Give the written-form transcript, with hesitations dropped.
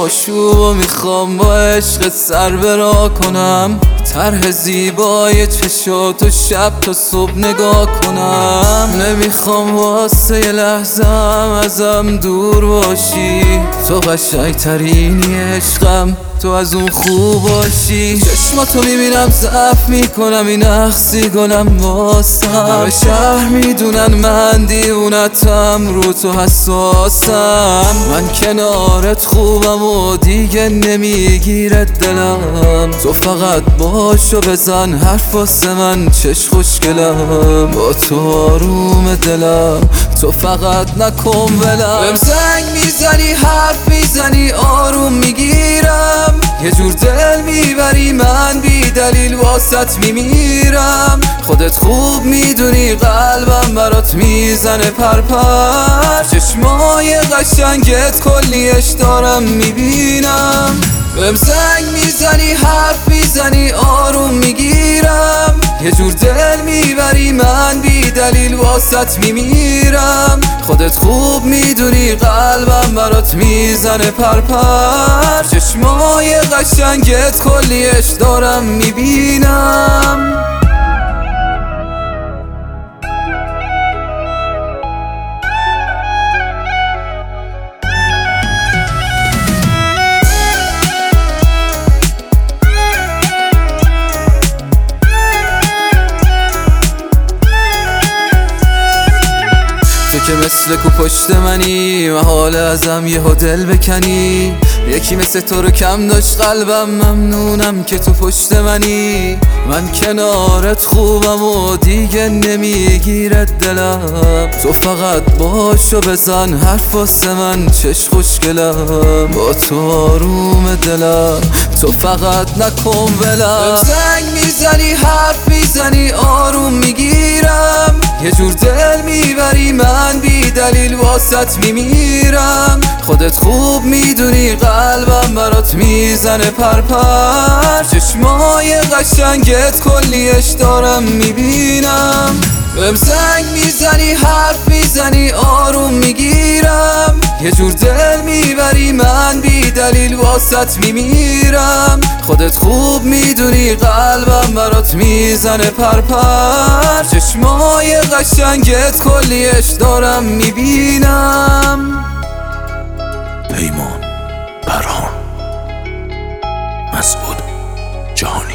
آشوب و میخوام با عشق سر برا کنم، طرح زیبای چشات و شب تا صبح نگاه کنم. نمیخوام واسه یه لحظم ازم دور باشی، تو قشنگترینی عشقم، تو از اون خوب باشی. چشماتو میبینم ضعف میکنم، این اخسی گلم واسم. همه شهر میدونن من دیوونتم، رو تو حساسم. من کنارت خوبم و دیگه نمیگیره دلم، تو فقط باش و بزن حرف واسه من چش خوشگلم. با تو آروم دلم، تو فقط نکن ولم. بهم زنگ میزنی حرف میزنی آروم میگیرم، یه جور دل میبری من بی دلیل واسط میمیرم. خودت خوب میدونی قلبم برات میزنه پرپر، چشمای قشنگت کلیش دارم میبینم. بهم زنگ میزنی حرف میزنی آروم میگیرم، یه جور دل میبری من بی دلیل واسط میمیرم. خودت خوب میدونی قلبم برات میزنه پرپر، چشمای قشنگت کلیش دارم میبینم. تو که مثل کو پشت منی، محاله ازم یه دل بکنی. یکی مثل تو رو کم داشت قلبم، ممنونم که تو پشت منی. من کنارت خوبم و دیگه نمیگیره دلم، تو فقط باش و بزن حرف واسه من چش خوشگلم. با تو آروم دلم، تو فقط نکن ولم. زنگ میزنی حرف میزنی آروم میگیرم، یه جور دل میبری من بی دلیل واسط میمیرم. خودت خوب میدونی قلبم برات میزنه پرپر، چشمای قشنگت کلیش دارم میبینم. بهم زنگ میزنی حرف میزنی آروم میگیرم، یه جور دل میبری من بی دلیل واسط میمیرم. خودت خوب میدونی قلبم برات میزنه پرپر، چشمای قشنگت کلیش دارم میبینم. پیمان، برهان، مسعود جهانی.